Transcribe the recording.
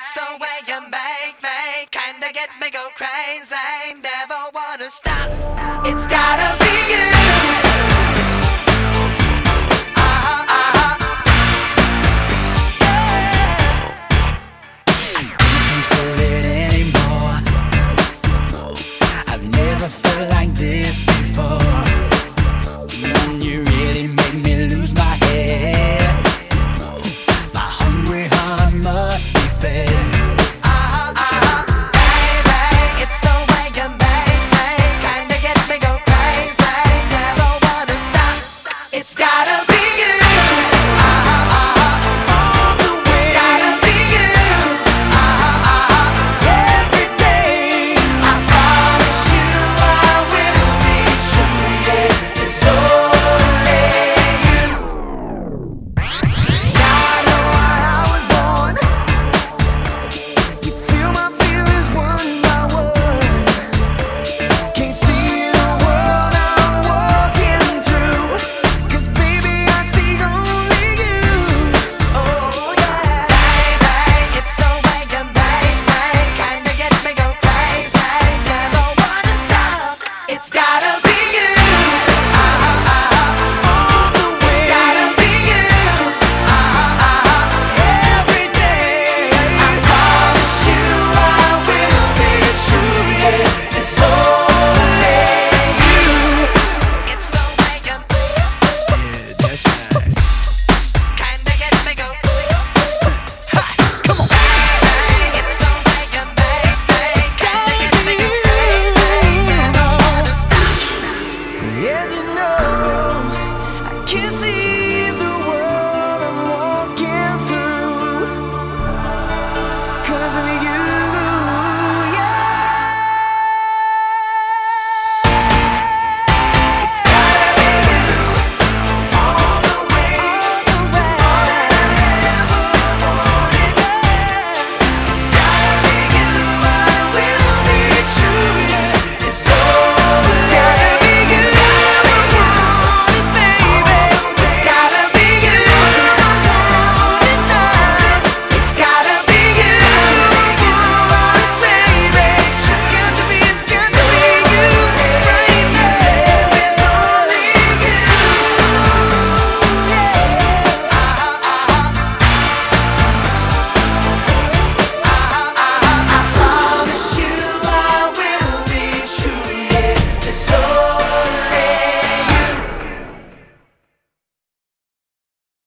It's the way you make me, kinda get me go crazy. Never wanna stop. It's gotta be you. Felt like this before. You really make me lose my head. My hungry heart must be fed.